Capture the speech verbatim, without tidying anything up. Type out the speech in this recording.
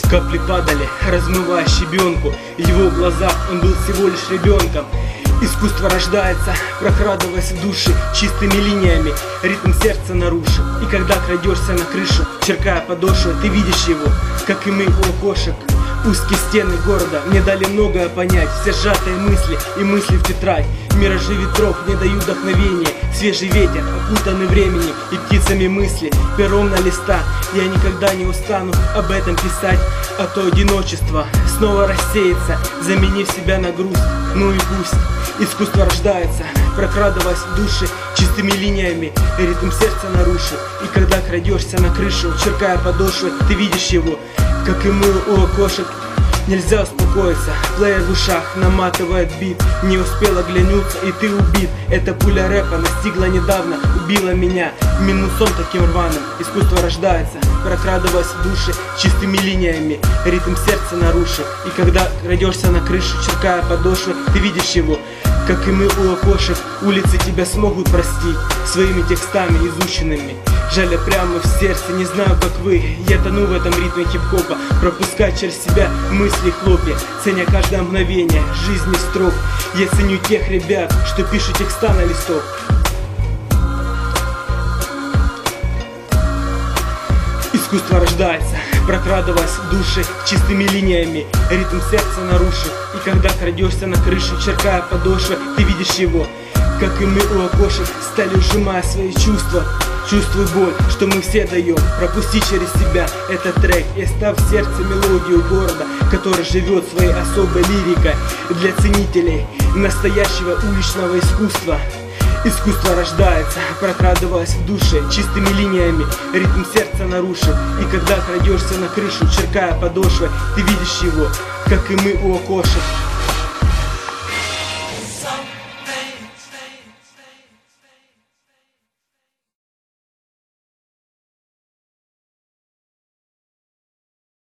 Капли падали, размывая щебенку. В его глазах он был всего лишь ребенком. Искусство рождается, прокрадываясь в души чистыми линиями, ритм сердца нарушив. И когда крадешься на крышу, черкая подошвы, ты видишь его, как и мы у окошек. Узкие стены города мне дали многое понять. Все сжатые мысли и мысли в тетрадь. Миражи ветров не дают вдохновения. Свежий ветер, окутанный временем и птицами мысли. Пером на листа, я никогда не устану об этом писать. А то одиночество снова рассеется, заменив себя на грусть. Ну и пусть. Искусство рождается, прокрадываясь в души чистыми линиями, ритм сердца нарушив. И когда крадешься на крышу, черкая подошвы, ты видишь его, как и мы у окошек. Нельзя успокоиться, плеер в ушах наматывает бит. Не успел оглянуться, и ты убит. Эта пуля рэпа настигла недавно, убила меня минусом таким рваным. Искусство рождается, прокрадываясь в души чистыми линиями, ритм сердца нарушив. И когда крадешься на крышу, черкая подошвы, ты видишь его, как и мы у окошек. Улицы тебя смогут простить своими текстами изученными. Жаль, прямо в сердце, не знаю как вы. Я тону в этом ритме хип-хопа, пропуская через себя мысли хлопья, ценя каждое мгновение жизни строк. Я ценю тех ребят, что пишут текста на листок. Искусство рождается, прокрадываясь в души чистыми линиями, ритм сердца нарушив. И когда крадешься на крышу, черкая подошвы, ты видишь его, как и мы у окошек. Стали сжимая свои чувства. Чувствуй боль, что мы все даем. Пропусти через себя этот трек и оставь в сердце мелодию города, который живет своей особой лирикой. Для ценителей настоящего уличного искусства. Искусство рождается, прокрадываясь в душе чистыми линиями, ритм сердца нарушив. И когда крадешься на крышу, черкая подошвы, ты видишь его, как и мы у окошек.